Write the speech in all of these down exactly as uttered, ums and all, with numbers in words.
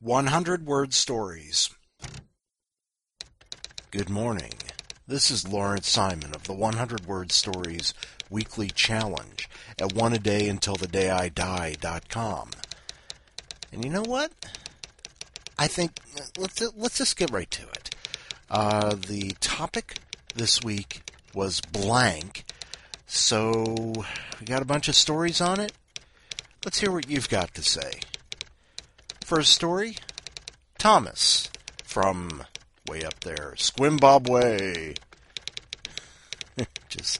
one hundred word stories. Good morning. This is Lawrence Simon of the one hundred word stories weekly challenge at one a day until the day I die dot com. And you know what? I think let's let's just get right to it. Uh, the topic this week was blank, so we got a bunch of stories on it. Let's hear what you've got to say. First story, Thomas from way up there, Squimbabwe. Just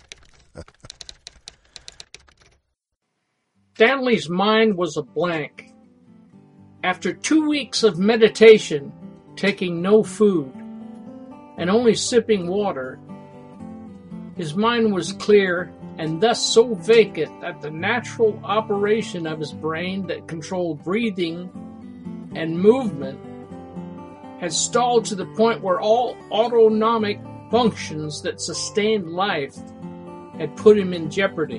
Stanley's mind was a blank. After two weeks of meditation, taking no food, and only sipping water, his mind was clear and thus so vacant that the natural operation of his brain that controlled breathing and movement had stalled to the point where all autonomic functions that sustained life had put him in jeopardy.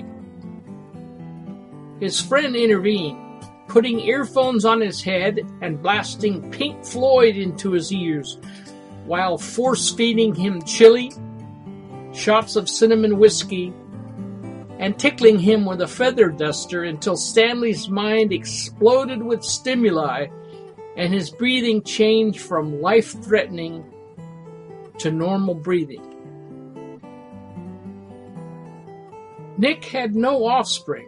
His friend intervened, putting earphones on his head and blasting Pink Floyd into his ears, while force-feeding him chili, shots of cinnamon whiskey, and tickling him with a feather duster until Stanley's mind exploded with stimuli and his breathing changed from life-threatening to normal breathing. Nick had no offspring.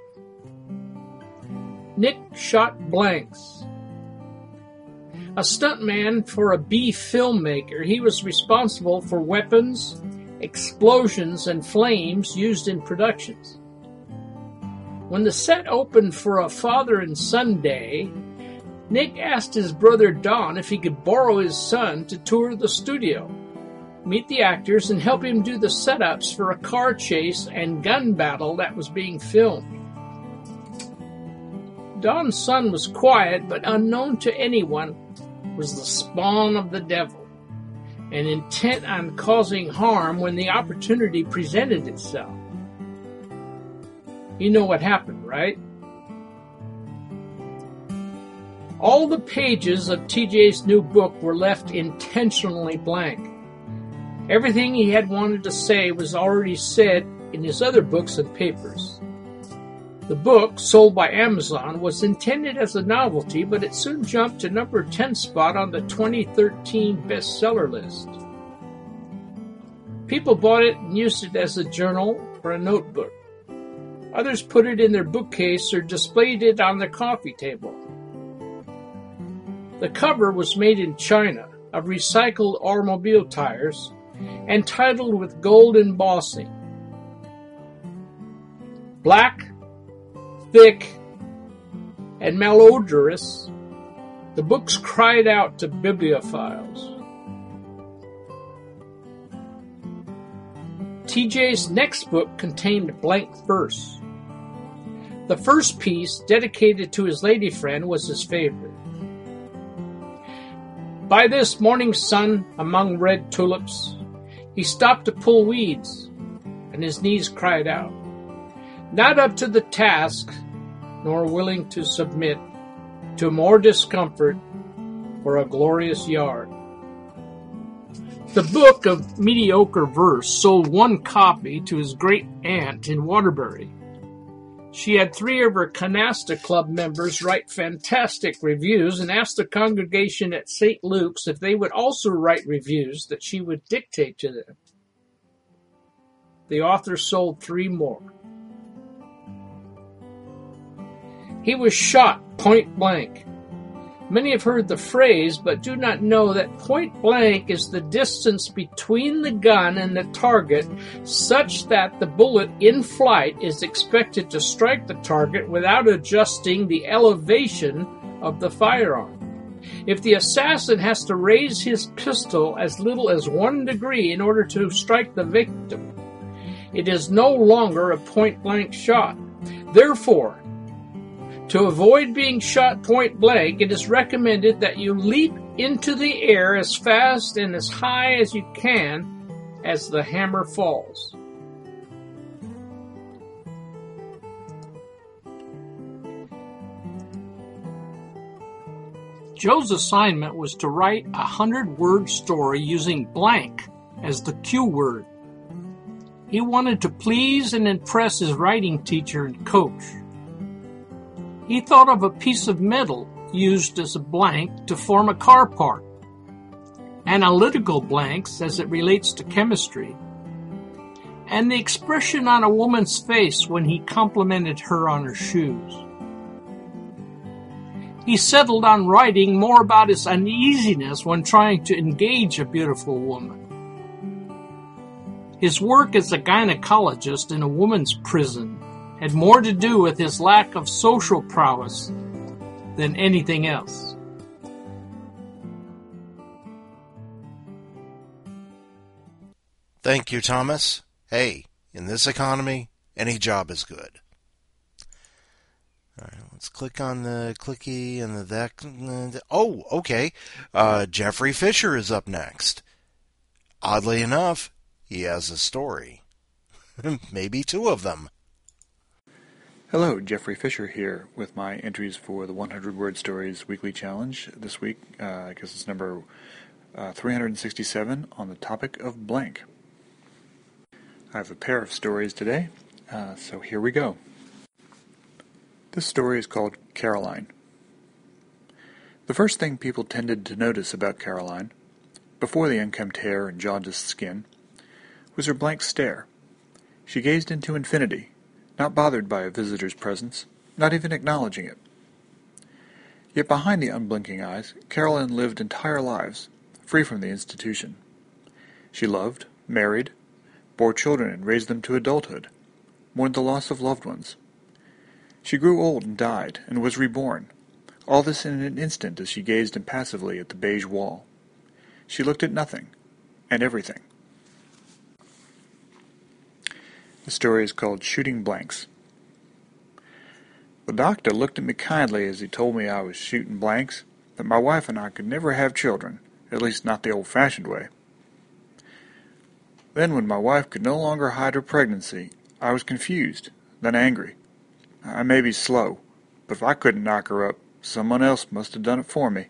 Nick shot blanks. A stuntman for a B filmmaker, he was responsible for weapons, explosions, and flames used in productions. When the set opened for a father and son day, Nick asked his brother Don if he could borrow his son to tour the studio, meet the actors, and help him do the setups for a car chase and gun battle that was being filmed. Don's son was quiet, but unknown to anyone, was the spawn of the devil, and intent on causing harm when the opportunity presented itself. You know what happened, right? All the pages of T J's new book were left intentionally blank. Everything he had wanted to say was already said in his other books and papers. The book, sold by Amazon, was intended as a novelty, but it soon jumped to number ten spot on the twenty thirteen bestseller list. People bought it and used it as a journal or a notebook. Others put it in their bookcase or displayed it on their coffee table. The cover was made in China of recycled automobile tires and titled with gold embossing. Black, thick, and malodorous, the books cried out to bibliophiles. T J's next book contained blank verse. The first piece, dedicated to his lady friend, was his favorite. By this morning sun among red tulips, he stopped to pull weeds, and his knees cried out, not up to the task, nor willing to submit to more discomfort for a glorious yard. The book of mediocre verse sold one copy to his great aunt in Waterbury. She had three of her Canasta Club members write fantastic reviews and asked the congregation at Saint Luke's if they would also write reviews that she would dictate to them. The author sold three more. He was shot point blank. Many have heard the phrase, but do not know that point blank is the distance between the gun and the target, such that the bullet in flight is expected to strike the target without adjusting the elevation of the firearm. If the assassin has to raise his pistol as little as one degree in order to strike the victim, it is no longer a point blank shot. Therefore, to avoid being shot point blank, it is recommended that you leap into the air as fast and as high as you can as the hammer falls. Joe's assignment was to write a hundred-word story using blank as the cue word. He wanted to please and impress his writing teacher and coach. He thought of a piece of metal used as a blank to form a car part, analytical blanks as it relates to chemistry, and the expression on a woman's face when he complimented her on her shoes. He settled on writing more about his uneasiness when trying to engage a beautiful woman. His work as a gynecologist in a woman's prison had more to do with his lack of social prowess than anything else. Thank you, Thomas. Hey, in this economy, any job is good. All right, let's click on the clicky and the that. Oh, okay. Uh, Jeffrey Fisher is up next. Oddly enough, he has a story. Maybe two of them. Hello, Jeffrey Fisher here with my entries for the one hundred word Stories Weekly Challenge this week. Uh, I guess it's number uh, three hundred sixty-seven on the topic of blank. I have a pair of stories today, uh, so here we go. This story is called Caroline. The first thing people tended to notice about Caroline, before the unkempt hair and jaundiced skin, was her blank stare. She gazed into infinity, not bothered by a visitor's presence, not even acknowledging it. Yet behind the unblinking eyes, Caroline lived entire lives, free from the institution. She loved, married, bore children and raised them to adulthood, mourned the loss of loved ones. She grew old and died, and was reborn, all this in an instant as she gazed impassively at the beige wall. She looked at nothing, and everything. The story is called Shooting Blanks. The doctor looked at me kindly as he told me I was shooting blanks, that my wife and I could never have children, at least not the old-fashioned way. Then when my wife could no longer hide her pregnancy, I was confused, then angry. I may be slow, but if I couldn't knock her up, someone else must have done it for me.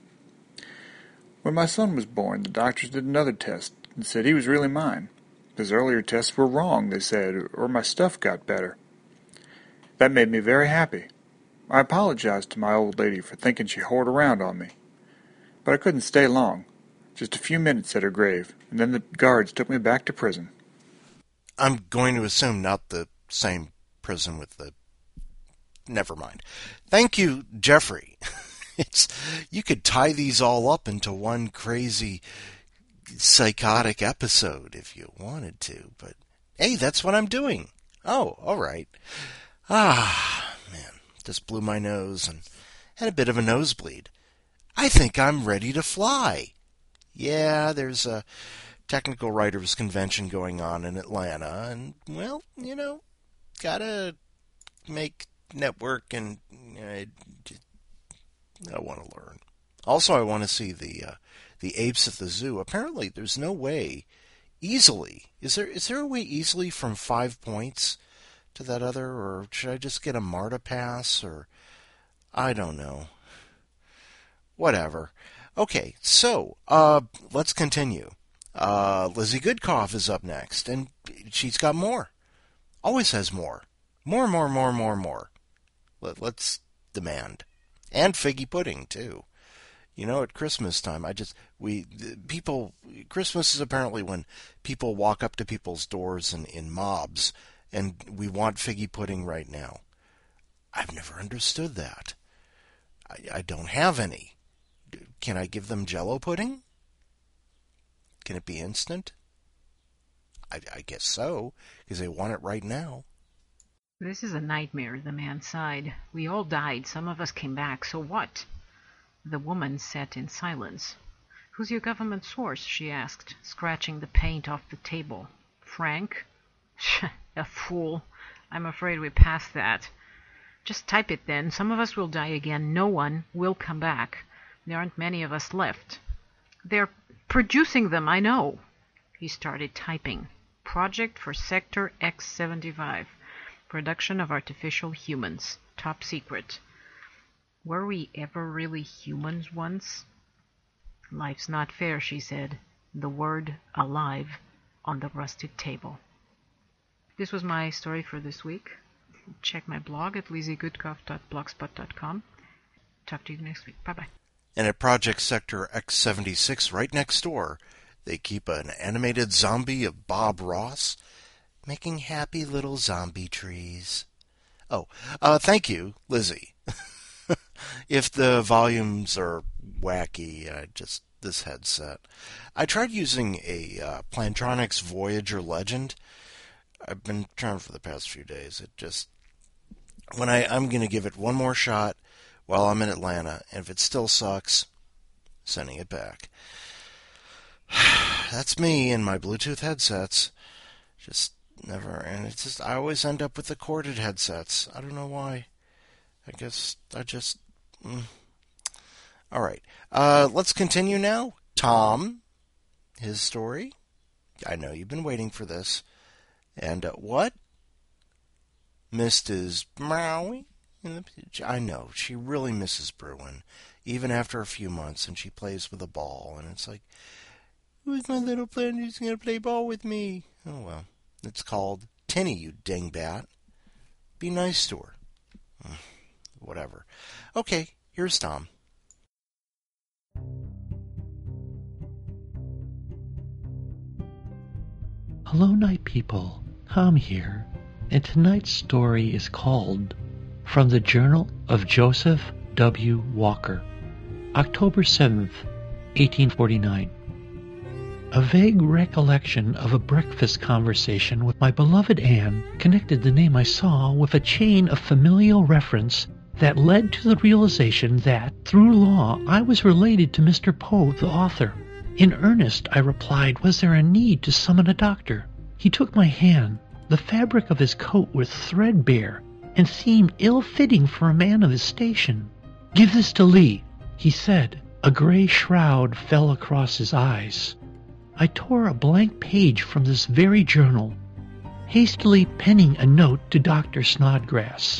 When my son was born, the doctors did another test and said he was really mine. His earlier tests were wrong, they said, or my stuff got better. That made me very happy. I apologized to my old lady for thinking she whored around on me. But I couldn't stay long, just a few minutes at her grave, and then the guards took me back to prison. I'm going to assume not the same prison with the... Never mind. Thank you, Jeffrey. It's you could tie these all up into one crazy, psychotic episode if you wanted to, but hey, that's what I'm doing. Oh, all right. Ah, man, just blew my nose and had a bit of a nosebleed. I think I'm ready to fly. Yeah, there's a technical writers convention going on in Atlanta, and, well, you know, gotta make network, and uh, I want to learn. Also, I want to see the uh, the apes at the zoo. Apparently, there's no way easily. Is there is there a way easily from Five Points to that other, or should I just get a MARTA pass, or I don't know. Whatever. Okay, so uh, let's continue. Uh, Lizzie Goodcoff is up next, and she's got more. Always has more. More, more, more, more, more. Let, let's demand. And figgy pudding, too. You know, at Christmas time, I just, we, people, Christmas is apparently when people walk up to people's doors in, in mobs, and we want figgy pudding right now. I've never understood that. I, I don't have any. Can I give them Jell-O pudding? Can it be instant? I, I guess so, because they want it right now. This is a nightmare, the man sighed. We all died. Some of us came back. So what? The woman sat in silence. Who's your government source? She asked, scratching the paint off the table. Frank? A fool. I'm afraid we're past that. Just type it then. Some of us will die again. No one will come back. There aren't many of us left. They're producing them, I know. He started typing. Project for Sector X seventy-five. Production of artificial humans. Top secret. Were we ever really humans once? Life's not fair, she said, the word alive on the rusted table. This was my story for this week. Check my blog at lizzie goodcuff dot blogspot dot com. Talk to you next week. Bye-bye. And at Project Sector X seventy-six, right next door, they keep an animated zombie of Bob Ross making happy little zombie trees. Oh, uh, thank you, Lizzie. If the volumes are wacky, I just, this headset. I tried using a uh, Plantronics Voyager Legend. I've been trying for the past few days. It just, when I, I'm going to give it one more shot while I'm in Atlanta, and if it still sucks, sending it back. That's me and my Bluetooth headsets. Just never, and it's just, I always end up with the corded headsets. I don't know why. I guess I just, mm. All right. Uh, let's continue now. Tom, his story. I know you've been waiting for this. And uh, what? Missus Maui? I know, she really misses Bruin, even after a few months, and she plays with a ball, and it's like, who's my little friend who's going to play ball with me? Oh, well, it's called Tinny, you dingbat. Be nice to her. Whatever. Okay, here's Tom. Hello, night people. Tom here, and tonight's story is called From the Journal of Joseph W. Walker, October seventh, eighteen forty-nine. A vague recollection of a breakfast conversation with my beloved Anne connected the name I saw with a chain of familial reference that led to the realization that, through law, I was related to Mister Poe, the author. In earnest, I replied, was there a need to summon a doctor? He took my hand. The fabric of his coat was threadbare and seemed ill-fitting for a man of his station. Give this to Lee, he said. A gray shroud fell across his eyes. I tore a blank page from this very journal, hastily penning a note to Doctor Snodgrass.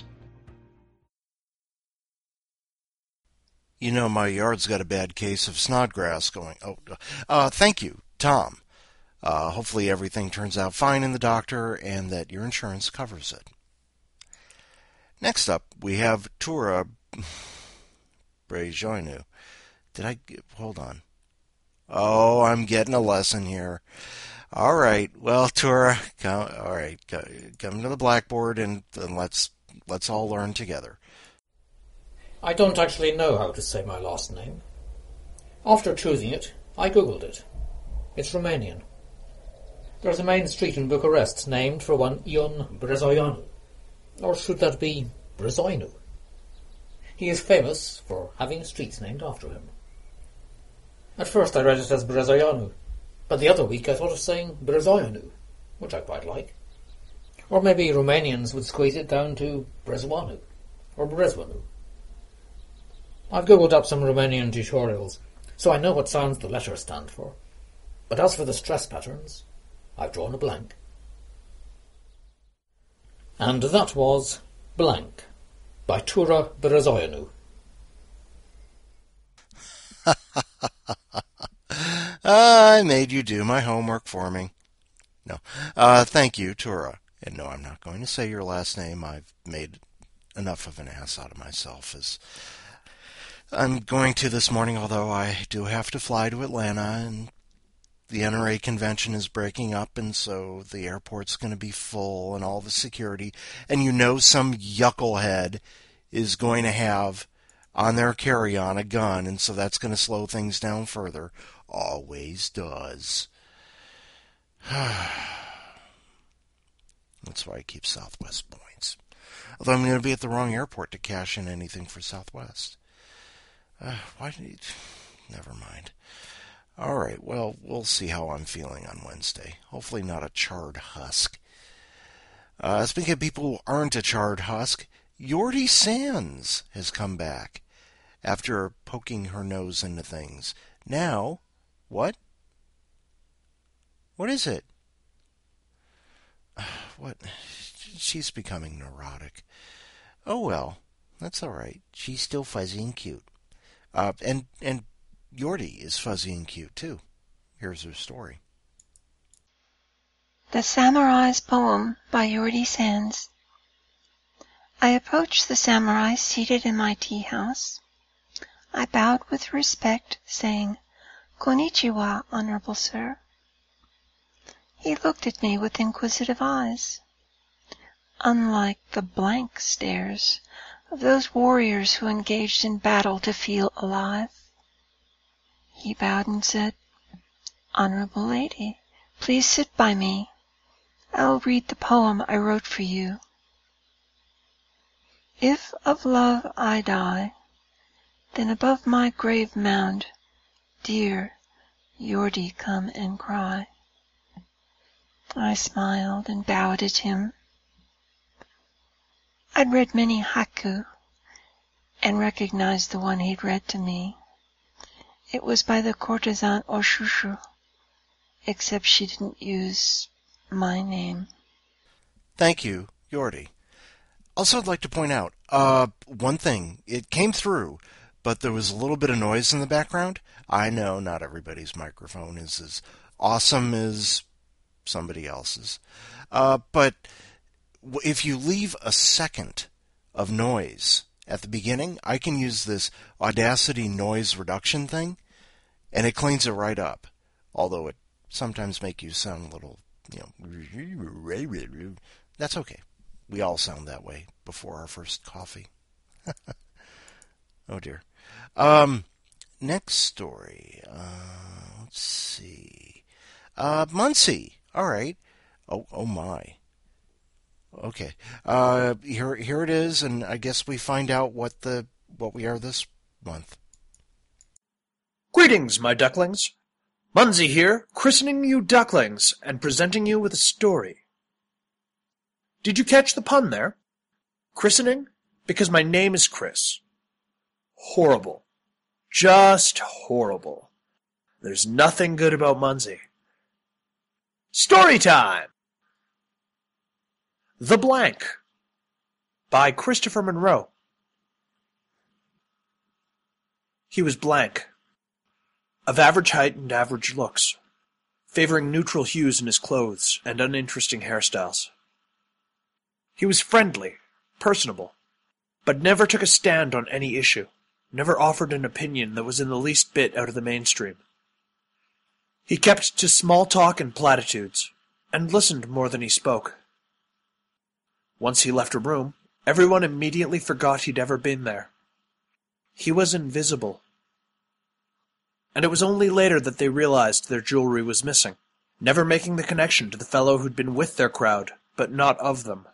You know, my yard's got a bad case of snodgrass going. Oh, uh, thank you, Tom. Uh, hopefully everything turns out fine in the doctor and that your insurance covers it. Next up, we have Tura Brejoinu. Did I... Hold on. Oh, I'm getting a lesson here. All right. Well, Tura, come, all right, come to the blackboard and, and let's let's all learn together. I don't actually know how to say my last name. After choosing it, I googled it. It's Romanian. There's a main street in Bucharest named for one Ion Brezoianu. Or should that be Brezoinu? He is famous for having streets named after him. At first I read it as Brezoianu, but the other week I thought of saying Brezoianu, which I quite like. Or maybe Romanians would squeeze it down to Brezoanu, or Brezwanu. I've googled up some Romanian tutorials, so I know what sounds the letters stand for. But as for the stress patterns, I've drawn a blank. And that was Blank by Tura Brezoianu. I made you do my homework for me. No. Uh, thank you, Tura. And no, I'm not going to say your last name. I've made enough of an ass out of myself as I'm going to this morning, although I do have to fly to Atlanta, and the N R A convention is breaking up, and so the airport's going to be full and all the security. And you know some yucklehead is going to have on their carry-on a gun, and so that's going to slow things down further. Always does. That's why I keep Southwest points. Although I'm going to be at the wrong airport to cash in anything for Southwest. Uh, why did he... Never mind. All right, well, we'll see how I'm feeling on Wednesday. Hopefully not a charred husk. Uh, speaking of people who aren't a charred husk, Yordi Sands has come back after poking her nose into things. Now, what? What is it? What? She's becoming neurotic. Oh, well. That's all right. She's still fuzzy and cute. Uh, and, and Yordi is fuzzy and cute, too. Here's her story. The Samurai's Poem by Yordi Sands. I approached the samurai seated in my tea house. I bowed with respect, saying, "Konnichiwa, honorable sir." He looked at me with inquisitive eyes, unlike the blank stares of those warriors who engaged in battle to feel alive. He bowed and said, "Honorable lady, please sit by me. I'll read the poem I wrote for you. If of love I die, then above my grave mound, dear Yordi, come and cry." I smiled and bowed at him. I'd read many haiku and recognized the one he'd read to me. It was by the courtesan Oshushu, except she didn't use my name. Thank you, Yordi. Also, I'd like to point out, uh, one thing. It came through, but there was a little bit of noise in the background. I know not everybody's microphone is as awesome as somebody else's. Uh, but if you leave a second of noise at the beginning, I can use this Audacity noise reduction thing, and it cleans it right up. Although it sometimes make you sound a little, you know, that's okay. We all sound that way before our first coffee. Oh dear. Um, next story. Uh, let's see. Uh, Muncie. All right. Oh, oh my. Okay. Uh, here, here it is, and I guess we find out what the what we are this month. Greetings, my ducklings. Munzie here, christening you ducklings and presenting you with a story. Did you catch the pun there? Christening? Because my name is Chris. Horrible. Just horrible. There's nothing good about Munzie. Story time! The Blank by Christopher Monroe. He was blank, of average height and average looks, favoring neutral hues in his clothes and uninteresting hairstyles. He was friendly, personable, but never took a stand on any issue, never offered an opinion that was in the least bit out of the mainstream. He kept to small talk and platitudes, and listened more than he spoke. Once he left a room, everyone immediately forgot he'd ever been there. He was invisible. And it was only later that they realized their jewelry was missing, never making the connection to the fellow who'd been with their crowd, but not of them.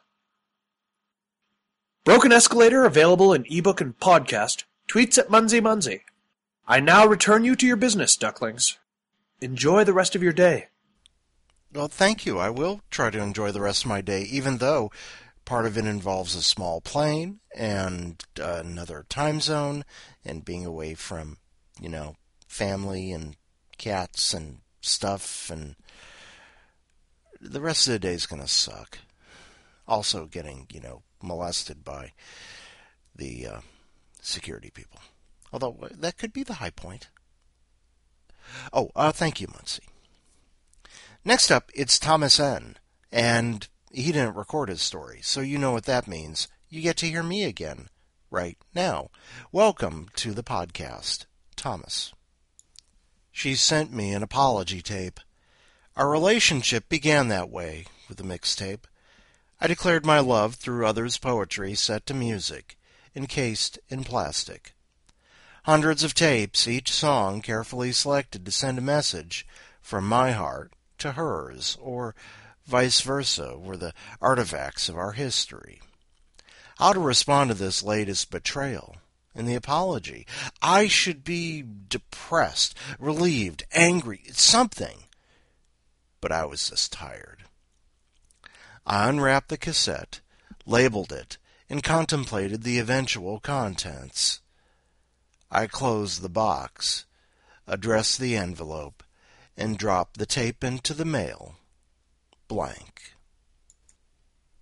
Broken Escalator available in ebook and podcast. Tweets at Munzie Munzie. I now return you to your business, ducklings. Enjoy the rest of your day. Well, thank you. I will try to enjoy the rest of my day, even though part of it involves a small plane and uh, another time zone and being away from, you know, family and cats and stuff, and the rest of the day is going to suck. Also getting, you know, molested by the uh, security people. Although that could be the high point. Oh, uh, thank you, Muncie. Next up, it's Thomas N., and he didn't record his story, so you know what that means. You get to hear me again right now. Welcome to the podcast, Thomas. She sent me an apology tape. Our relationship began that way, with a mixtape. I declared my love through others' poetry set to music, encased in plastic. Hundreds of tapes, each song carefully selected to send a message from my heart to hers, or vice versa, were the artifacts of our history. How to respond to this latest betrayal in the apology? I should be depressed, relieved, angry, something. But I was just tired. I unwrapped the cassette, labeled it, and contemplated the eventual contents. I closed the box, addressed the envelope, and dropped the tape into the mail. Blank.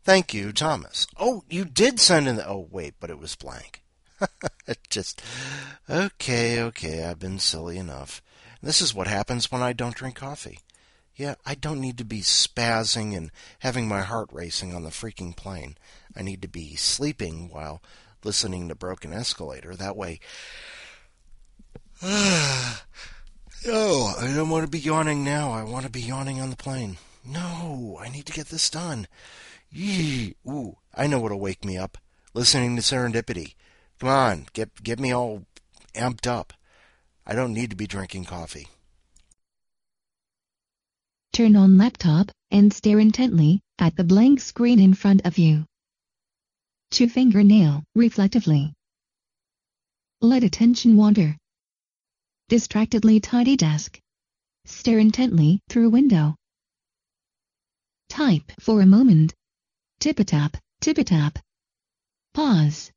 Thank you, Thomas. Oh, you did send in the... Oh, wait, but it was blank. Just... Okay, okay, I've been silly enough. This is what happens when I don't drink coffee. Yeah, I don't need to be spazzing and having my heart racing on the freaking plane. I need to be sleeping while listening to Broken Escalator. That way... Oh, I don't want to be yawning now. I want to be yawning on the plane. No, I need to get this done. Yee. Ooh, I know what'll wake me up. Listening to Serendipity. Come on, get get me all amped up. I don't need to be drinking coffee. Turn on laptop and stare intently at the blank screen in front of you. Chew fingernail reflectively. Let attention wander. Distractedly tidy desk. Stare intently through window. Type for a moment. Tip-a-tap, tip-a-tap. Pause.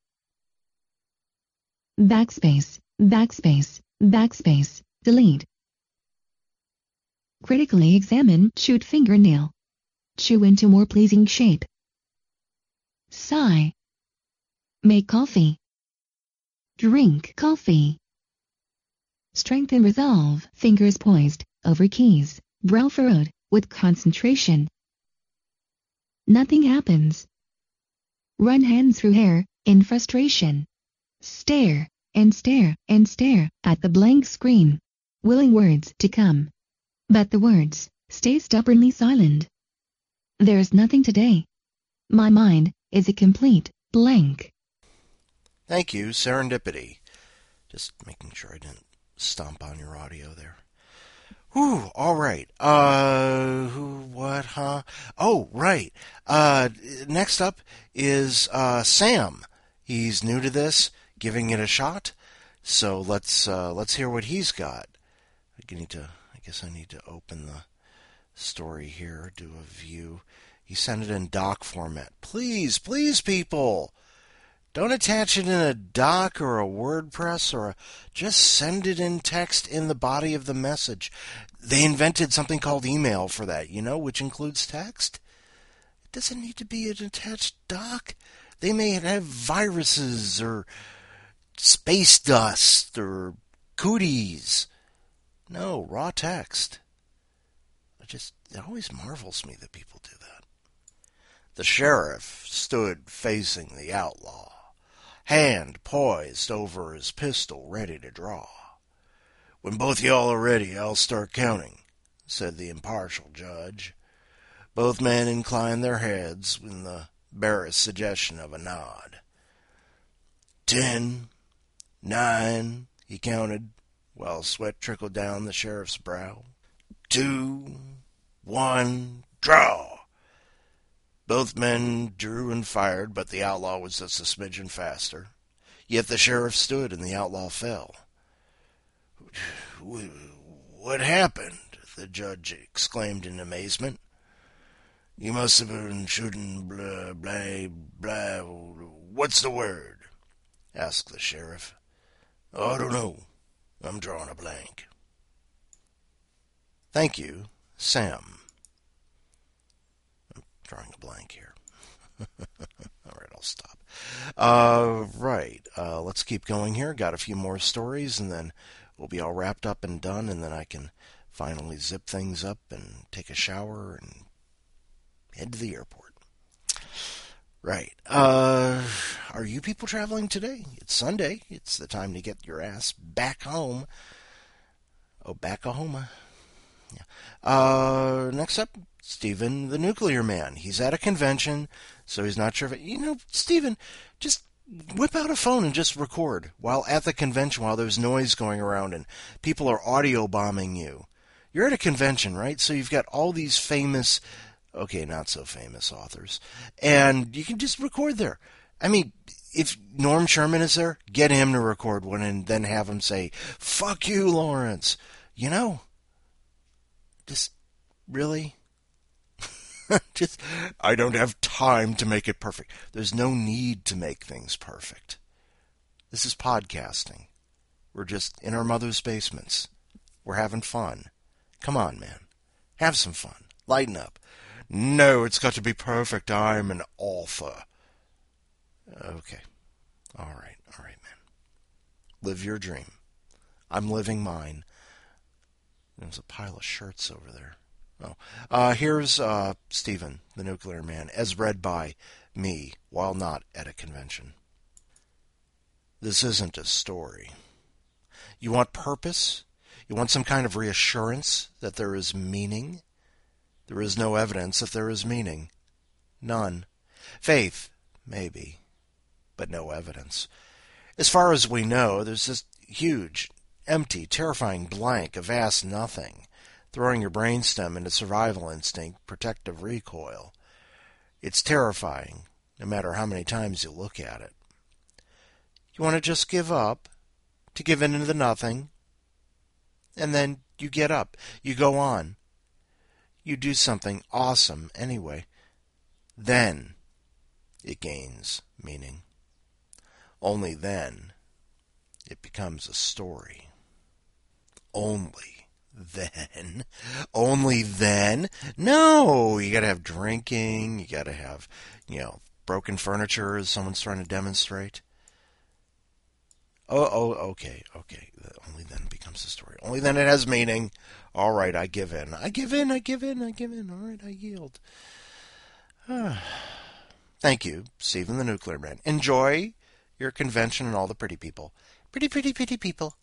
Backspace, backspace, backspace, delete. Critically examine chewed fingernail. Chew into more pleasing shape. Sigh. Make coffee. Drink coffee. Strengthen resolve, fingers poised, over keys, brow furrowed, with concentration. Nothing happens. Run hands through hair, in frustration. Stare, and stare, and stare, at the blank screen, willing words to come. But the words stay stubbornly silent. There's nothing today. My mind is a complete blank. Thank you, Serendipity. Just making sure I didn't stomp on your audio there. Whew, all right. Uh, who, what, huh? Oh, right. Uh, next up is, uh, Sam. He's new to this, giving it a shot. So let's, uh, let's hear what he's got. I need to, I guess I need to open the story here, do a view. He sent it in doc format. Please, please, people. Don't attach it in a doc or a WordPress or a, just send it in text in the body of the message. They invented something called email for that, you know, which includes text. It doesn't need to be an attached doc. They may have viruses or space dust or cooties. No, raw text. It just, it always marvels me that people do that. The sheriff stood facing the outlaw, hand poised over his pistol, ready to draw. When both y'all are ready, I'll start counting, said the impartial judge. Both men inclined their heads with the barest suggestion of a nod. Ten, nine, he counted, while sweat trickled down the sheriff's brow. Two, one, draw! Both men drew and fired, but the outlaw was just a smidgen faster. Yet the sheriff stood and the outlaw fell. What happened? The judge exclaimed in amazement. You must have been shooting blah, blah, blah. What's the word? Asked the sheriff. I don't know. I'm drawing a blank. Thank you, Sam. I'm drawing a blank here. All right, I'll stop. Uh, right, uh, let's keep going here. Got a few more stories, and then we'll be all wrapped up and done, and then I can finally zip things up and take a shower and head to the airport. Right. Uh, are you people traveling today? It's Sunday. It's the time to get your ass back home. Oh, back-a-homa. Yeah. Uh, next up, Stephen the Nuclear Man. He's at a convention, so he's not sure if it, you know, Stephen, just whip out a phone and just record while at the convention, while there's noise going around and people are audio bombing you. You're at a convention, right? So you've got all these famous, okay, not so famous authors, and you can just record there. I mean, if Norm Sherman is there, get him to record one and then have him say, fuck you, Lawrence. You know, just really, just, I don't have time to make it perfect. There's no need to make things perfect. This is podcasting. We're just in our mother's basements. We're having fun. Come on, man. Have some fun. Lighten up. No, it's got to be perfect. I'm an author. Okay. All right. All right, man. Live your dream. I'm living mine. There's a pile of shirts over there. Oh. Uh, here's uh, Stephen, the Nuclear Man, as read by me while not at a convention. This isn't a story. You want purpose? You want some kind of reassurance that there is meaning? There is no evidence that there is meaning. None. Faith, maybe, but no evidence. As far as we know, there's this huge, empty, terrifying blank, a vast nothing, throwing your brainstem into survival instinct, protective recoil. It's terrifying, no matter how many times you look at it. You want to just give up, to give in to the nothing, and then you get up, you go on. You do something awesome anyway. Then it gains meaning. Only then it becomes a story. Only then. Only then? No, you gotta have drinking, you gotta have, you know, broken furniture as someone's trying to demonstrate. Oh, oh, okay, okay. Only then it becomes a story. Only then it has meaning. All right, I give in. I give in, I give in, I give in. All right, I yield. Ah. Thank you, Stephen the Nuclear Man. Enjoy your convention and all the pretty people. Pretty, pretty, pretty people.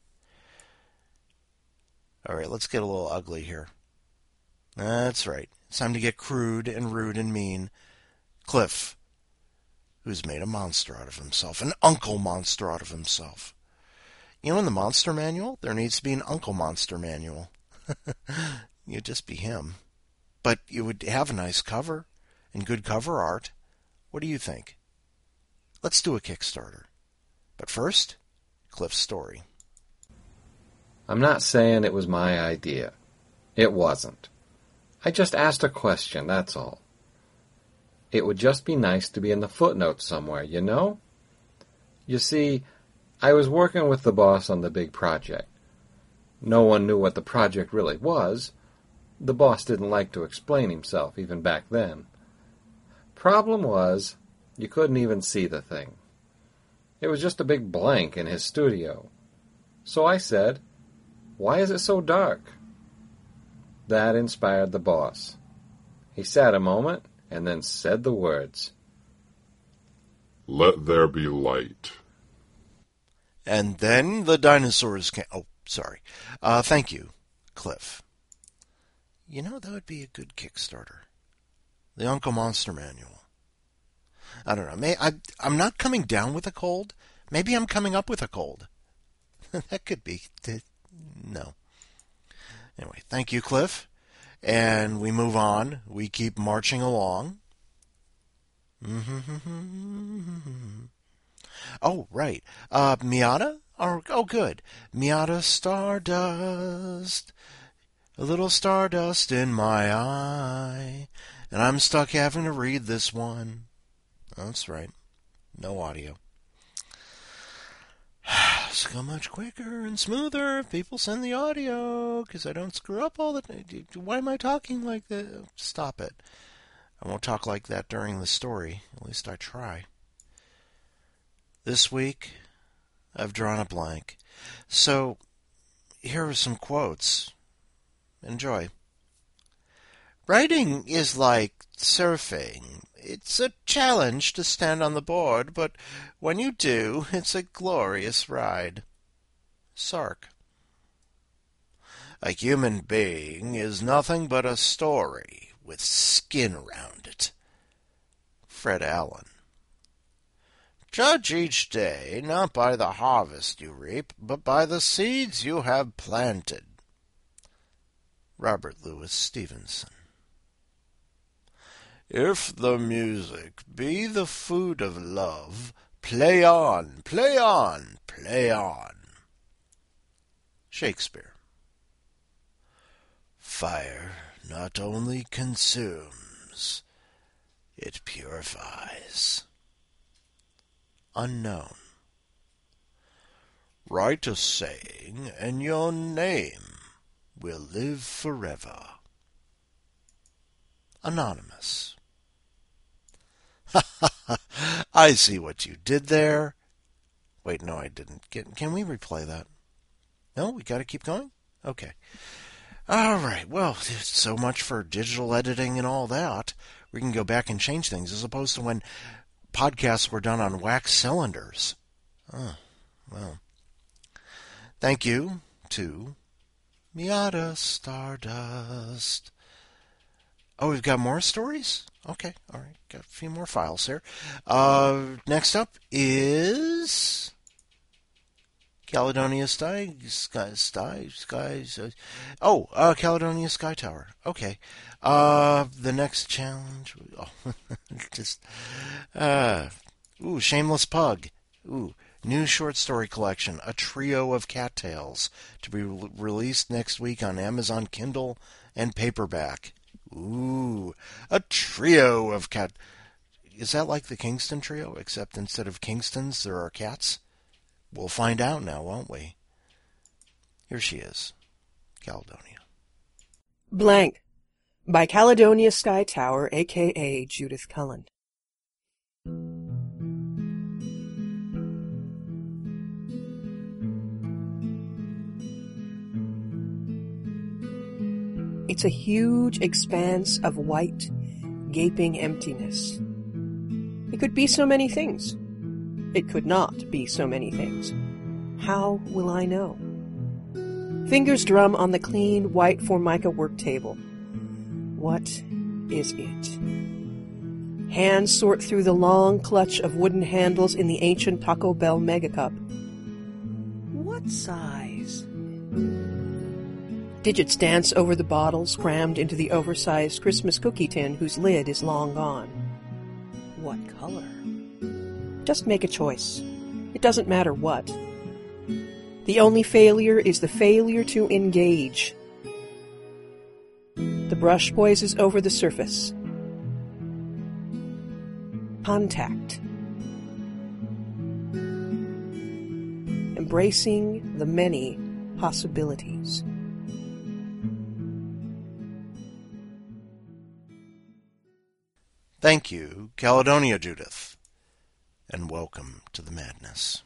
All right, let's get a little ugly here. That's right. It's time to get crude and rude and mean. Cliff, who's made a monster out of himself, an uncle monster out of himself. You know, in the monster manual, there needs to be an uncle monster manual. You'd just be him. But you would have a nice cover and good cover art. What do you think? Let's do a Kickstarter. But first, Cliff's story. I'm not saying it was my idea. It wasn't. I just asked a question, that's all. It would just be nice to be in the footnotes somewhere, you know? You see, I was working with the boss on the big project. No one knew what the project really was. The boss didn't like to explain himself, even back then. Problem was, you couldn't even see the thing. It was just a big blank in his studio. So I said, "Why is it so dark?" That inspired the boss. He sat a moment and then said the words, "Let there be light." And then the dinosaurs came. Oh, sorry. Uh, thank you, Cliff. You know, that would be a good Kickstarter. The Uncle Monster Manual. I don't know. May, I, I'm not coming down with a cold. Maybe I'm coming up with a cold. That could be. No. Anyway, thank you, Cliff. And we move on. We keep marching along. Oh, right. Uh, Miata? Oh, oh, good. Miata Stardust. A little stardust in my eye. And I'm stuck having to read this one. That's right. No audio. It's so much quicker and smoother if people send the audio, because I don't screw up all the time. Why am I talking like that? Stop it. I won't talk like that during the story. At least I try. This week, I've drawn a blank. So, here are some quotes. Enjoy. Writing is like surfing. It's a challenge to stand on the board, but when you do, it's a glorious ride. Sark. A human being is nothing but a story with skin around it. Fred Allen. Judge each day not by the harvest you reap, but by the seeds you have planted. Robert Louis Stevenson. If the music be the food of love, play on, play on, play on. Shakespeare. Fire not only consumes, it purifies. Unknown. Write a saying, and your name will live forever. Anonymous. I see what you did there. Wait, no, I didn't. Get, can we replay that? No, we got to keep going? Okay. All right, well, so much for digital editing and all that. We can go back and change things, as opposed to when podcasts were done on wax cylinders. Oh, well. Thank you to Miata Stardust. Oh, we've got more stories? Okay, all right. Got a few more files here. Uh, next up is Caledonia Sky, Sky, Sky, Sky, Sky. Oh, uh, Caledonia Sky Tower. Okay. Uh, the next challenge. Oh, just, uh, ooh, Shameless Pug. Ooh, new short story collection, A Trio of Cattails, to be re- released next week on Amazon Kindle and paperback. Ooh, a trio of cat. Is that like the Kingston Trio, except instead of Kingstons, there are cats? We'll find out now, won't we? Here she is, Caledonia. Blank, by Caledonia Sky Tower, a k a. Judith Cullen. It's a huge expanse of white, gaping emptiness. It could be so many things. It could not be so many things. How will I know? Fingers drum on the clean, white Formica work table. What is it? Hands sort through the long clutch of wooden handles in the ancient Taco Bell megacup. What size? Digits dance over the bottles crammed into the oversized Christmas cookie tin whose lid is long gone. What color? Just make a choice. It doesn't matter what. The only failure is the failure to engage. The brush poises over the surface. Contact. Embracing the many possibilities. Thank you, Caledonia Judith, and welcome to the madness.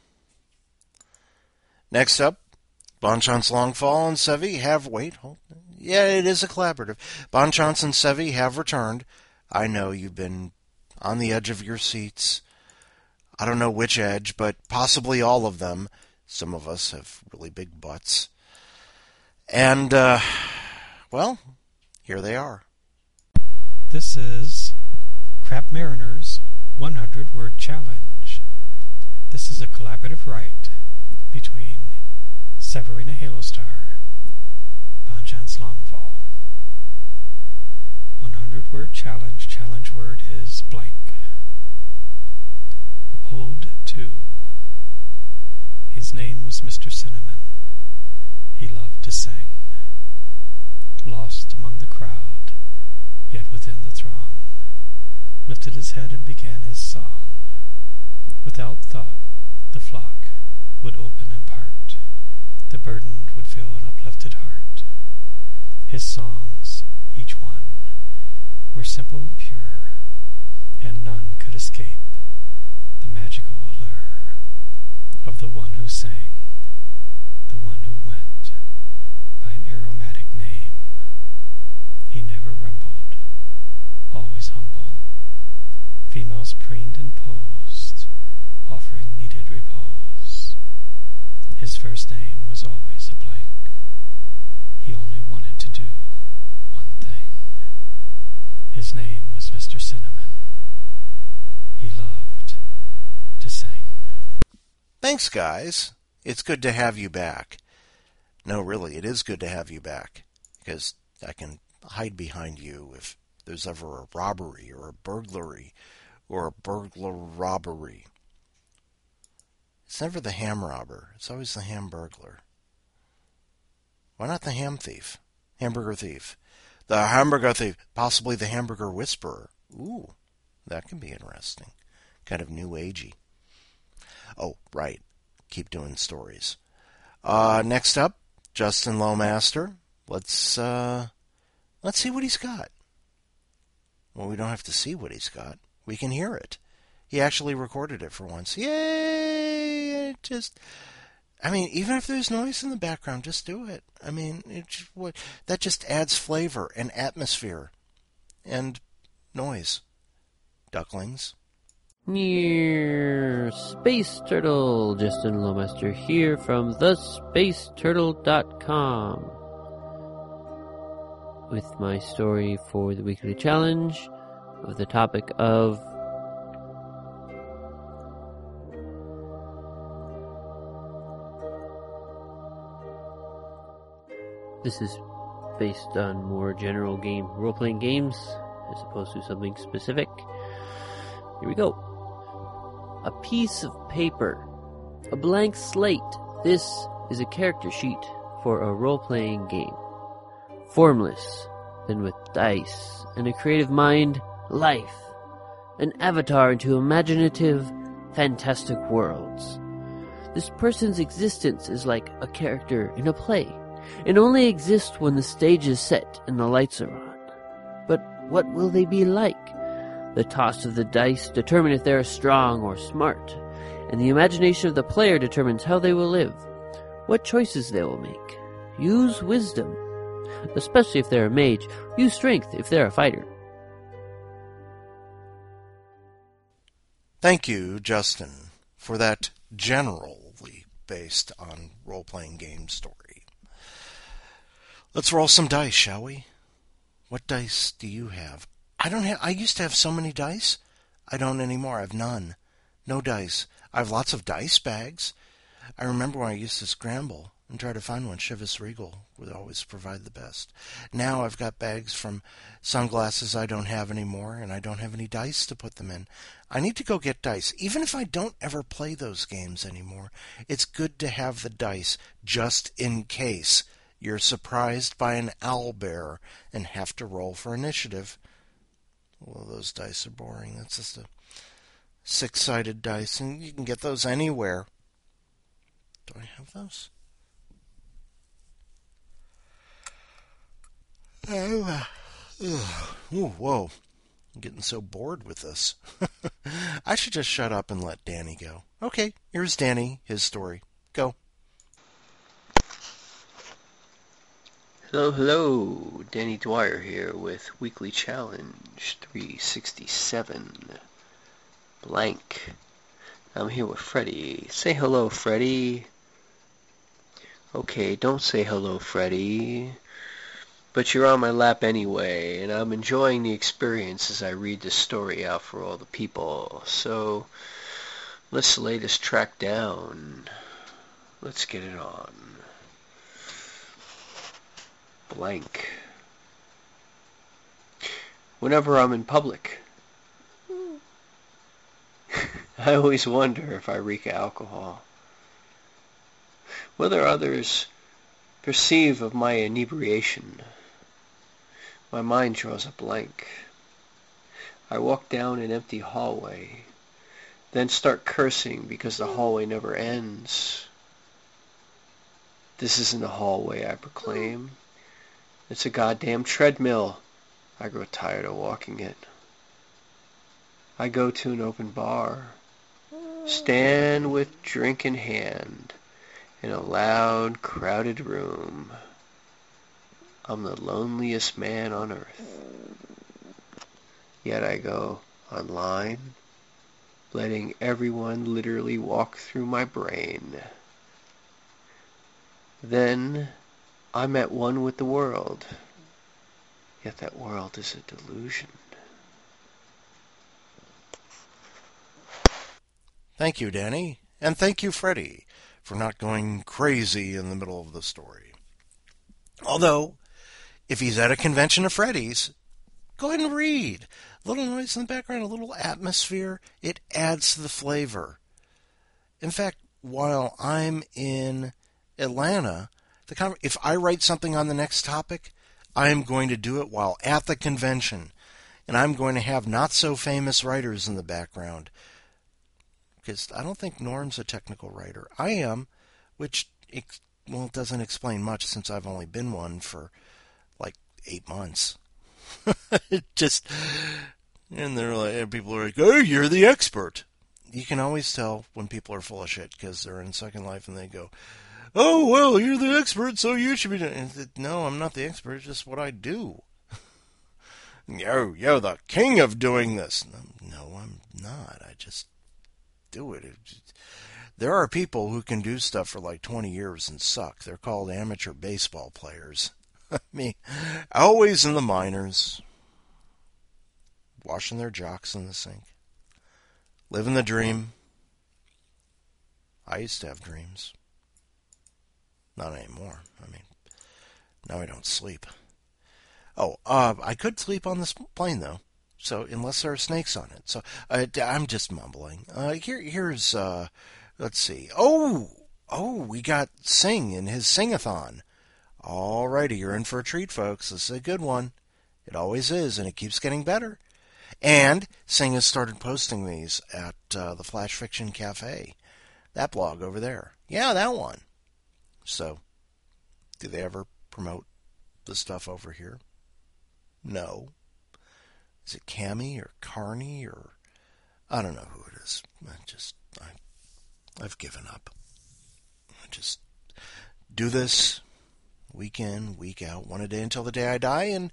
Next up, Bonchance Longfall and Sevi have... Wait, hold... Yeah, it is a collaborative. Bonchance and Sevi have returned. I know you've been on the edge of your seats. I don't know which edge, but possibly all of them. Some of us have really big butts. And, uh, well, here they are. This is Crap Mariner's one hundred word Challenge. This is a collaborative write between Severina Halostar, Bonchance Longfall. one hundred word challenge. Challenge word is blank. Ode to. His name was Mister Cinnamon. He loved to sing. Lost among the crowd, yet within the throng, lifted his head and began his song. Without thought, the flock would open and part. The burdened would feel an uplifted heart. His songs, each one, were simple and pure, and none could escape the magical allure of the one who sang, the one who went by an aromatic name. He never rumbled, always humble. Females preened and posed, offering needed repose. His first name was always a blank. He only wanted to do one thing. His name was Mister Cinnamon. He loved to sing. Thanks, guys. It's good to have you back. No, really, it is good to have you back, because I can hide behind you if there's ever a robbery or a burglary or a burglar robbery. It's never the ham robber. It's always the ham burglar. Why not the ham thief? Hamburger thief. The hamburger thief. Possibly the hamburger whisperer. Ooh, that can be interesting. Kind of new agey. Oh, right. Keep doing stories. Uh, next up, Justin Lowmaster. Let's, uh, let's see what he's got. Well, we don't have to see what he's got. We can hear it. He actually recorded it for once. Yay! It just, I mean, even if there's noise in the background, just do it. I mean, it just, what, that just adds flavor and atmosphere and noise. Ducklings. Near Space Turtle, Justin Lowmaster here from the space turtle dot com with my story for the weekly challenge with the topic of this is based on more general game role-playing games as opposed to something specific. Here we go. A piece of paper. A blank slate. This is a character sheet for a role-playing game. Formless, then with dice and a creative mind, life. An avatar into imaginative, fantastic worlds. This person's existence is like a character in a play, and only exists when the stage is set and the lights are on. But what will they be like? The toss of the dice determine if they are strong or smart, and the imagination of the player determines how they will live, what choices they will make. Use wisdom, especially if they're a mage. Use strength if they're a fighter. Thank you, Justin, for that generally based on role-playing game story. Let's roll some dice, shall we? What dice do you have? I don't have, I used to have so many dice. I don't anymore. I have none. No dice. I have lots of dice bags. I remember when I used to scramble and try to find one. Chivas Regal would always provide the best. Now I've got bags from sunglasses I don't have anymore, and I don't have any dice to put them in. I need to go get dice. Even if I don't ever play those games anymore, it's good to have the dice just in case you're surprised by an owlbear and have to roll for initiative. Well, those dice are boring. That's just a six-sided dice, and you can get those anywhere. Do I have those? Oh, Ooh, whoa. I'm getting so bored with this. I should just shut up and let Danny go. Okay, here's Danny, his story. Go. Hello, hello. Danny Dwyer here with Weekly Challenge three sixty-seven. Blank. I'm here with Freddy. Say hello, Freddy. Okay, don't say hello, Freddy. But you're on my lap anyway, and I'm enjoying the experience as I read this story out for all the people. So, let's lay this track down. Let's get it on. Blank. Whenever I'm in public, I always wonder if I reek alcohol. Whether others perceive of my inebriation. My mind draws a blank. I walk down an empty hallway, then start cursing because the hallway never ends. This isn't a hallway, I proclaim. It's a goddamn treadmill. I grow tired of walking it. I go to an open bar, stand with drink in hand, in a loud, crowded room. I'm the loneliest man on earth. Yet I go online, letting everyone literally walk through my brain. Then I'm at one with the world, yet that world is a delusion. Thank you, Danny, and thank you, Freddy, for not going crazy in the middle of the story. Although, if he's at a convention of Freddy's, go ahead and read. A little noise in the background, a little atmosphere, it adds to the flavor. In fact, while I'm in Atlanta, the con- if I write something on the next topic, I'm going to do it while at the convention. And I'm going to have not-so-famous writers in the background. Because I don't think Norm's a technical writer. I am, which, well, it doesn't explain much since I've only been one for like eight months. It just, and they're like, and people are like, oh, you're the expert. You can always tell when people are full of shit because they're in Second Life and they go, oh, well, you're the expert, so you should be doing it. No, I'm not the expert. It's just what I do. Yo, yo, the king of doing this. No, no, I'm not. I just do it. it just, there are people who can do stuff for like twenty years and suck. They're called amateur baseball players. I mean, always in the minors, washing their jocks in the sink, living the dream. I used to have dreams. Not anymore. I mean, now I don't sleep. Oh, uh, I could sleep on this plane, though. So, unless there are snakes on it. So, uh, I'm just mumbling. Uh, here, here's, uh, let's see. Oh, oh, we got Sing in his Sing-a-thon. Alrighty, you're in for a treat, folks. This is a good one. It always is, and it keeps getting better. And Sing has started posting these at uh, the Flash Fiction Cafe. That blog over there. Yeah, that one. So, do they ever promote the stuff over here? No. Is it Cammy or Carney or I don't know who it is. I just I I've given up. I just do this week in, week out, one a day until the day I die, and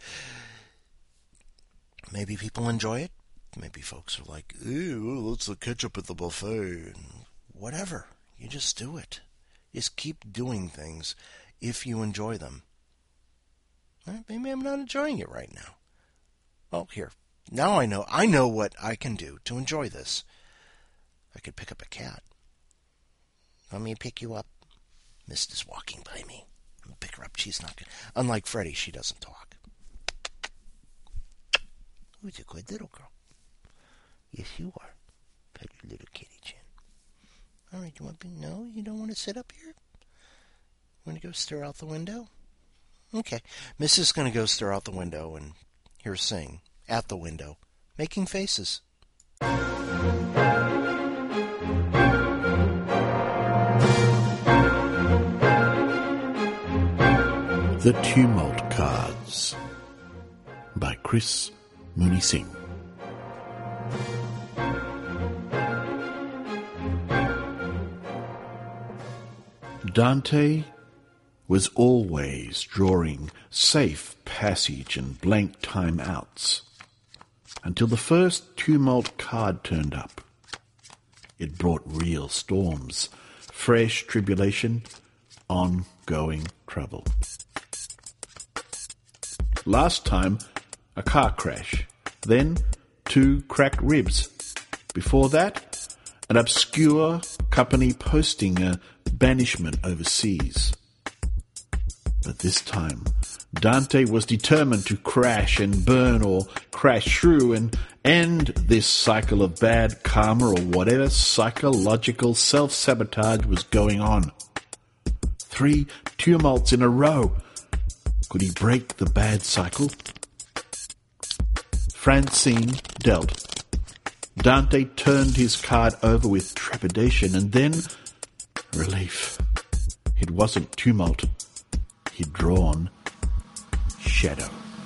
maybe people enjoy it. Maybe folks are like, ew, let's the ketchup at the buffet. Whatever. You just do it. Just keep doing things if you enjoy them. Maybe I'm not enjoying it right now. Oh, here. Now I know. I know what I can do to enjoy this. I could pick up a cat. Want me to pick you up? Mist is walking by me. I'll pick her up. She's not good. Unlike Freddie, she doesn't talk. Who's a good little girl? Yes, you are. Pet your little kitty chin. All right, you want to? No, you don't want to sit up here? Want to go stare out the window? Okay. Missus is going to go stare out the window and hear Sing at the window, making faces. The Tumult Cards by Chris Mooney Singh. Dante was always drawing safe passage and blank time outs until the first Tumult card turned up. It brought real storms, fresh tribulation, ongoing trouble. Last time, a car crash. Then, two cracked ribs. Before that, an obscure company posting a banishment overseas. But this time, Dante was determined to crash and burn or crash through and end this cycle of bad karma or whatever psychological self-sabotage was going on. Three tumults in a row. Could he break the bad cycle? Francine dealt. Dante turned his card over with trepidation and then relief. It wasn't tumult. He'd drawn shadow.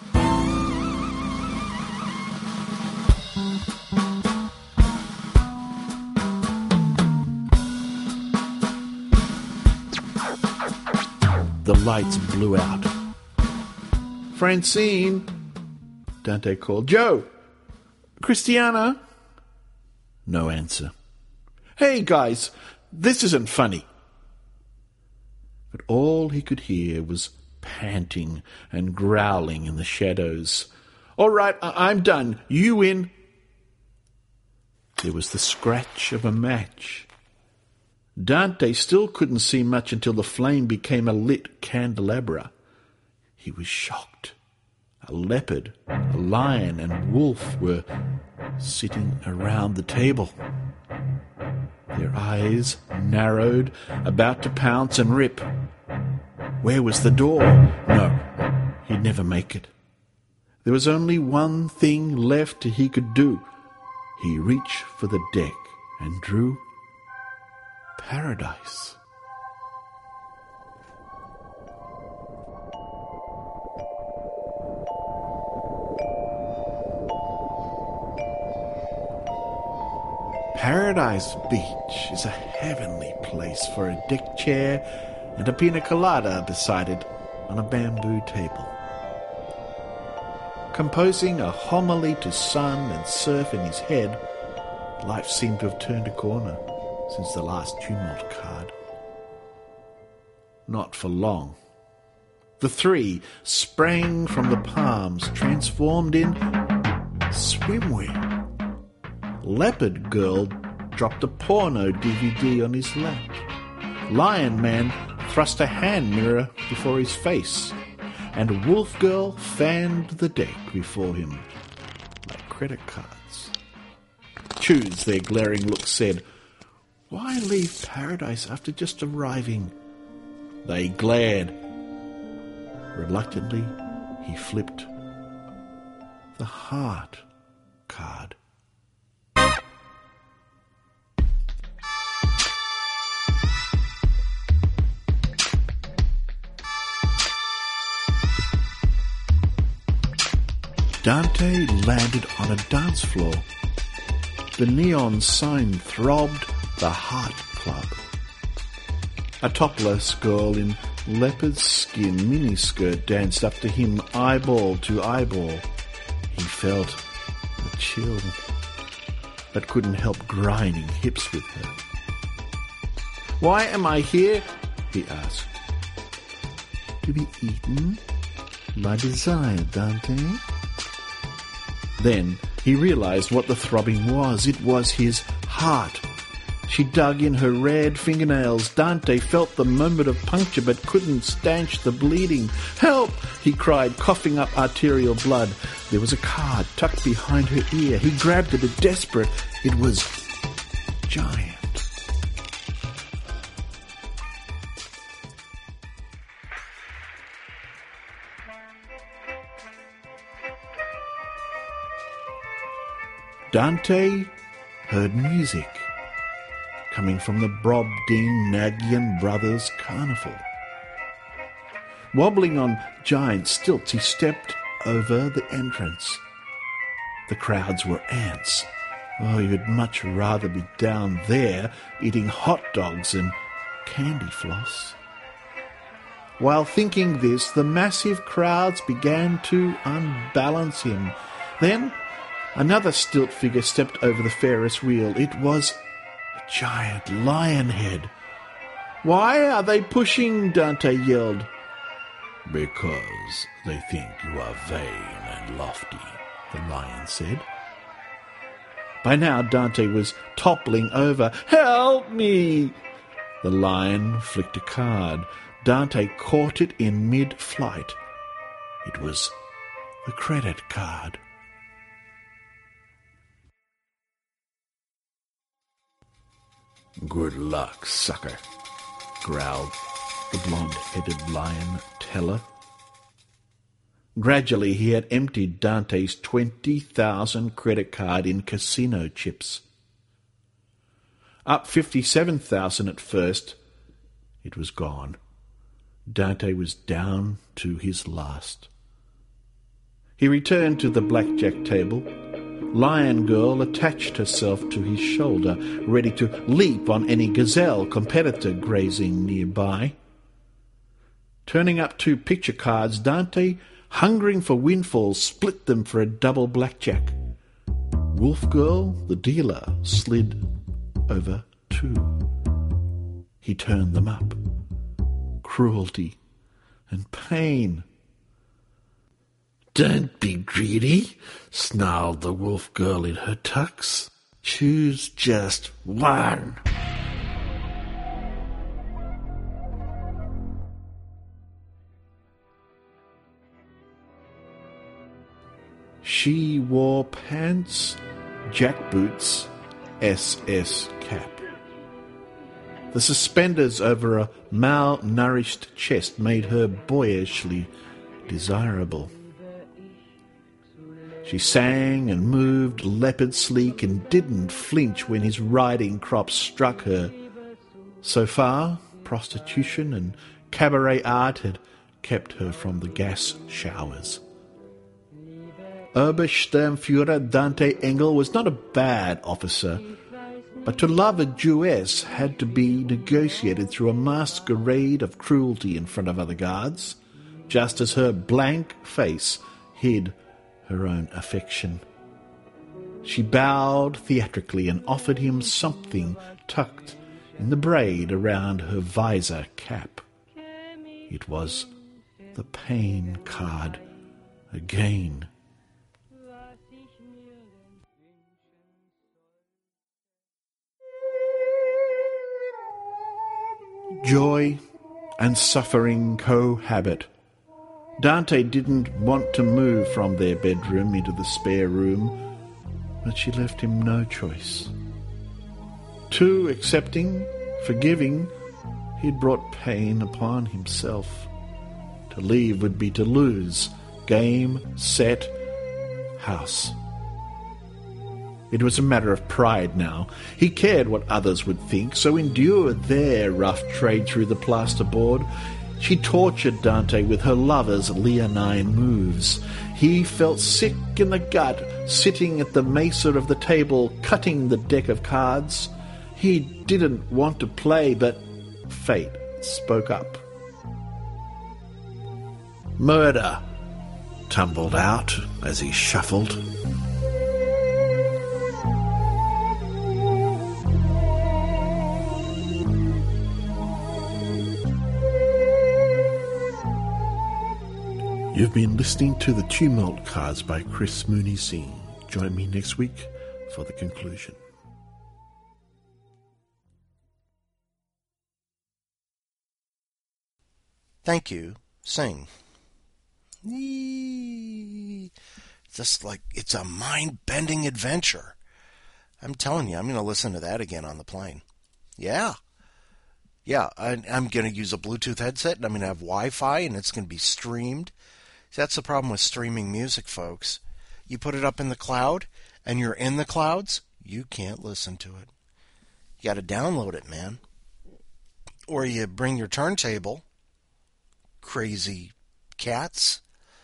The lights blew out. Francine, Dante called. Joe, Christiana. No answer. Hey guys, this isn't funny. But all he could hear was panting and growling in the shadows. All right, I- I'm done. You in? There was the scratch of a match. Dante still couldn't see much until the flame became a lit candelabra. He was shocked. A leopard, a lion, and wolf were sitting around the table. Their eyes narrowed, about to pounce and rip. Where was the door? No, he'd never make it. There was only one thing left he could do. He reached for the deck and drew paradise. Paradise Beach is a heavenly place for a deck chair and a pina colada beside it on a bamboo table. Composing a homily to sun and surf in his head, life seemed to have turned a corner since the last tumult card. Not for long. The three sprang from the palms, transformed in swimwear. Leopard Girl dropped a porno D V D on his lap. Lion Man thrust a hand mirror before his face, and Wolf Girl fanned the deck before him like credit cards. Choose, their glaring look said, "Why leave paradise after just arriving?" They glared. Reluctantly, he flipped the heart card. Dante landed on a dance floor. The neon sign throbbed the Heart Club. A topless girl in leopard skin miniskirt danced up to him eyeball to eyeball. He felt a chill, but couldn't help grinding hips with her. "Why am I here?" he asked. "To be eaten by desire, Dante." Then he realized what the throbbing was. It was his heart. She dug in her red fingernails. Dante felt the moment of puncture but couldn't stanch the bleeding. "Help!" he cried, coughing up arterial blood. There was a card tucked behind her ear. He grabbed it, desperate. It was giant. Dante heard music coming from the Brobding-Nagyan Brothers Carnival. Wobbling on giant stilts, he stepped over the entrance. The crowds were ants. Oh, you'd much rather be down there eating hot dogs and candy floss. While thinking this, the massive crowds began to unbalance him. Then another stilt figure stepped over the Ferris wheel. It was a giant lion head. "Why are they pushing?" Dante yelled. "Because they think you are vain and lofty," the lion said. By now Dante was toppling over. "Help me!" The lion flicked a card. Dante caught it in mid-flight. It was the credit card. "Good luck, sucker," growled the blonde-headed lion teller. Gradually he had emptied Dante's twenty thousand credit card in casino chips. Up fifty-seven thousand at first, it was gone. Dante was down to his last. He returned to the blackjack table. Lion Girl attached herself to his shoulder, ready to leap on any gazelle competitor grazing nearby. Turning up two picture cards, Dante, hungering for windfalls, split them for a double blackjack. Wolf Girl, the dealer, slid over two. He turned them up. Cruelty and pain. "Don't be greedy," snarled the Wolf Girl in her tux. "Choose just one." She wore pants, jackboots, S S cap. The suspenders over a malnourished chest made her boyishly desirable. She sang and moved leopard sleek and didn't flinch when his riding crop struck her. So far, prostitution and cabaret art had kept her from the gas showers. Obersturmführer Dante Engel was not a bad officer, But to love a Jewess had to be negotiated through a masquerade of cruelty in front of other guards, just as her blank face hid her own affection. She bowed theatrically and offered him something tucked in the braid around her visor cap. It was the pain card again. Joy and suffering cohabit. Dante didn't want to move from their bedroom into the spare room, but she left him no choice. Too accepting, forgiving, he'd brought pain upon himself. To leave would be to lose. Game, set, house. It was a matter of pride now. He cared what others would think, so endured their rough trade through the plasterboard. She tortured Dante with her lover's leonine moves. He felt sick in the gut, sitting at the mesa of the table, cutting the deck of cards. He didn't want to play, but fate spoke up. Murder tumbled out as he shuffled. You've been listening to The Tumult Cards by Chris Mooney Singh. Join me next week for the conclusion. Thank you, Singh. Eee. Just like it's a mind-bending adventure. I'm telling you, I'm going to listen to that again on the plane. Yeah. Yeah, I, I'm going to use a Bluetooth headset, and I'm going to have Wi-Fi, and it's going to be streamed. That's the problem with streaming music, folks. You put it up in the cloud, and you're in the clouds, you can't listen to it. You got to download it, man. Or you bring your turntable. Crazy cats.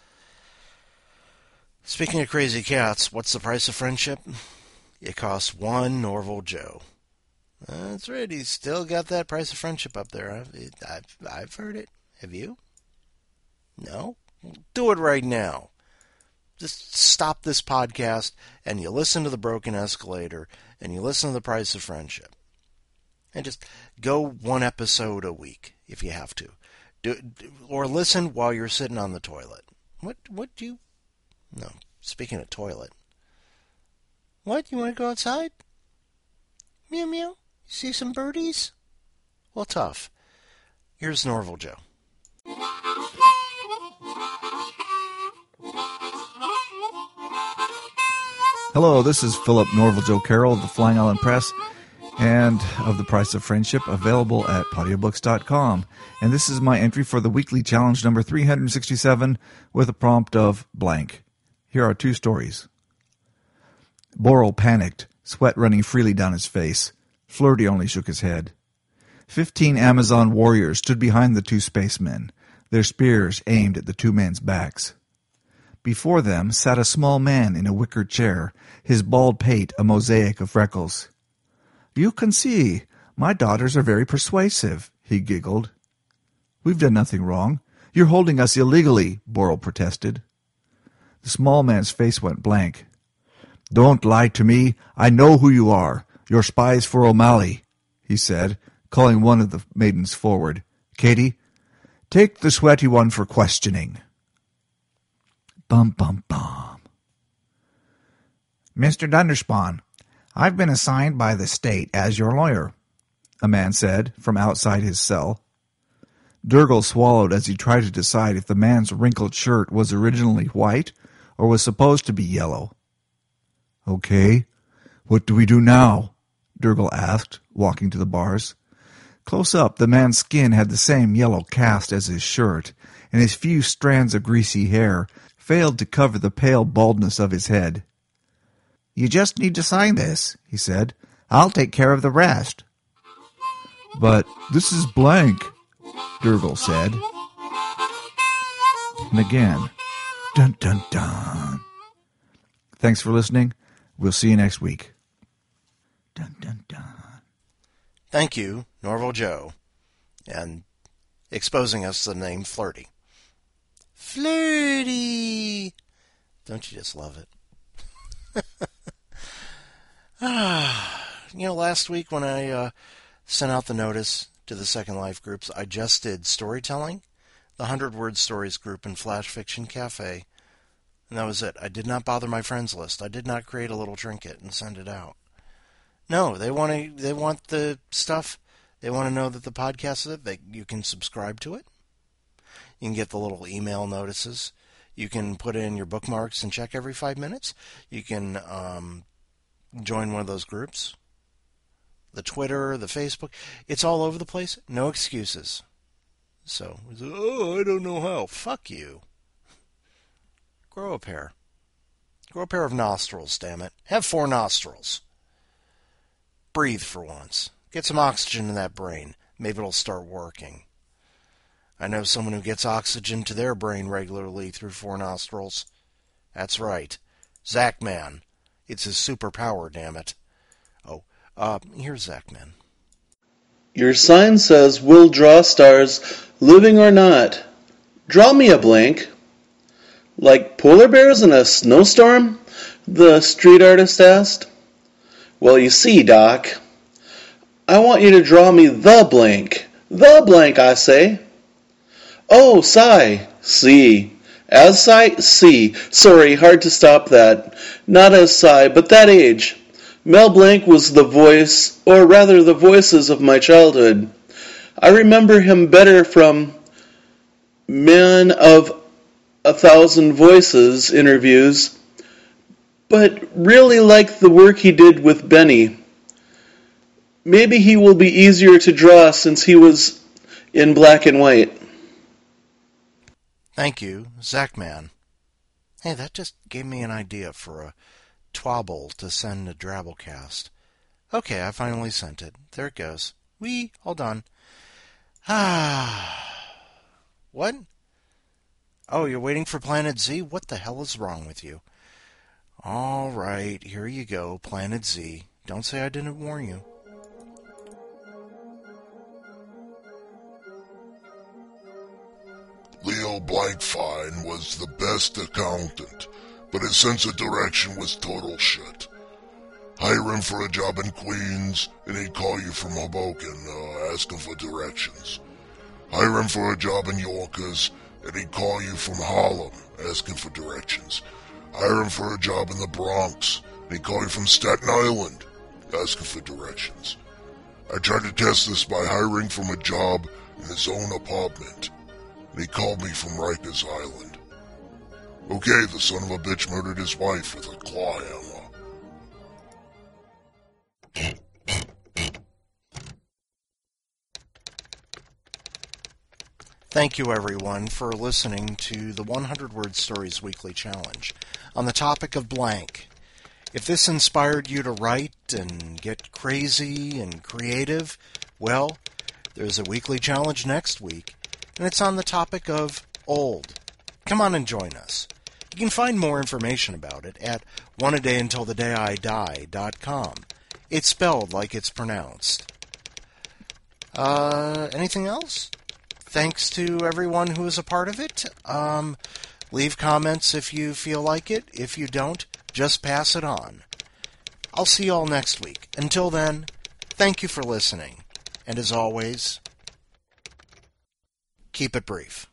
Speaking of crazy cats, what's the price of friendship? It costs one Norval Joe. That's right, he's still got that price of friendship up there. I've, I've, I've heard it. Have you? No? Do it right now. Just stop this podcast and you listen to The Broken Escalator and you listen to The Price of Friendship. And just go one episode a week if you have to. Do, or listen while you're sitting on the toilet. What, what do you... No, speaking of toilet. What, you want to go outside? Meow meow? See some birdies? Well, tough. Here's Norval Joe. Hello, this is Philip Norval Joe Carroll of the Flying Island Press and of The Price of Friendship, available at audiobooks dot com. And this is my entry for the weekly challenge number three hundred sixty-seven with a prompt of blank. Here are two stories. Boral panicked, sweat running freely down his face. Flirty only shook his head. Fifteen Amazon warriors stood behind the two spacemen, their spears aimed at the two men's backs. Before them sat a small man in a wicker chair, his bald pate a mosaic of freckles. "You can see, my daughters are very persuasive," he giggled. "We've done nothing wrong. You're holding us illegally," Boral protested. The small man's face went blank. "Don't lie to me. I know who you are. You're spies for O'Malley," he said, calling one of the maidens forward. "Katie, take the sweaty one for questioning." Bum, bum, bum. "Mister Dunderspawn, I've been assigned by the state as your lawyer," a man said from outside his cell. Durgle swallowed as he tried to decide if the man's wrinkled shirt was originally white or was supposed to be yellow. "Okay, what do we do now?" Durgle asked, walking to the bars. Close up, the man's skin had the same yellow cast as his shirt, and his few strands of greasy hair failed to cover the pale baldness of his head. "You just need to sign this," he said. "I'll take care of the rest." "But this is blank," Durgle said. And again, dun dun dun. Thanks for listening. We'll see you next week. Dun dun dun. Thank you, Norval Joe, and exposing us to the name Flirty. Flirty! Don't you just love it? ah, you know, last week when I uh, sent out the notice to the Second Life groups, I just did storytelling, the Hundred Word Stories group in Flash Fiction Cafe, and that was it. I did not bother my friends list. I did not create a little trinket and send it out. No, they want to. They want the stuff. They want to know that the podcast is it. They, you can subscribe to it. You can get the little email notices. You can put in your bookmarks and check every five minutes. You can um, join one of those groups. The Twitter, the Facebook. It's all over the place. No excuses. So, oh, I don't know how. Fuck you. Grow a pair. Grow a pair of nostrils, damn it. Have four nostrils. Breathe for once. Get some oxygen in that brain. Maybe it'll start working. I know someone who gets oxygen to their brain regularly through four nostrils. That's right. Zachman. It's his superpower, damn it. Oh, uh, here's Zachman. Your sign says, "We'll draw stars, living or not. Draw me a blank." Like polar bears in a snowstorm? The street artist asked. Well, you see, Doc, I want you to draw me the blank. The blank, I say. Oh, sigh. See. As sigh, see. Sorry, hard to stop that. Not as sigh, but that age. Mel Blanc was the voice, or rather the voices of my childhood. I remember him better from Man of a Thousand Voices interviews, but really like the work he did with Benny. Maybe he will be easier to draw since he was in black and white. Thank you, Zachman. Hey, that just gave me an idea for a twabble to send to Drabblecast. Okay, I finally sent it. There it goes. Wee, all done. Ah. What? Oh, you're waiting for Planet Z? What the hell is wrong with you? All right, here you go, Planet Z. Don't say I didn't warn you. Leo Blankfein was the best accountant, but his sense of direction was total shit. Hire him for a job in Queens, and he'd call you from Hoboken, uh, asking for directions. Hire him for a job in Yonkers, and he'd call you from Harlem, asking for directions. Hire him for a job in the Bronx, and he'd call you from Staten Island, asking for directions. I tried to test this by hiring from a job in his own apartment, and he called me from Rikers Island. Okay, the son of a bitch murdered his wife with a claw hammer. Thank you, everyone, for listening to the one hundred Word Stories Weekly Challenge on the topic of blank. If this inspired you to write and get crazy and creative, well, there's a weekly challenge next week, and it's on the topic of old. Come on and join us. You can find more information about it at one a day until the day I die dot com. It's spelled like it's pronounced. Uh, anything else? Thanks to everyone who is a part of it. Um, leave comments if you feel like it. If you don't, just pass it on. I'll see you all next week. Until then, thank you for listening. And as always, keep it brief.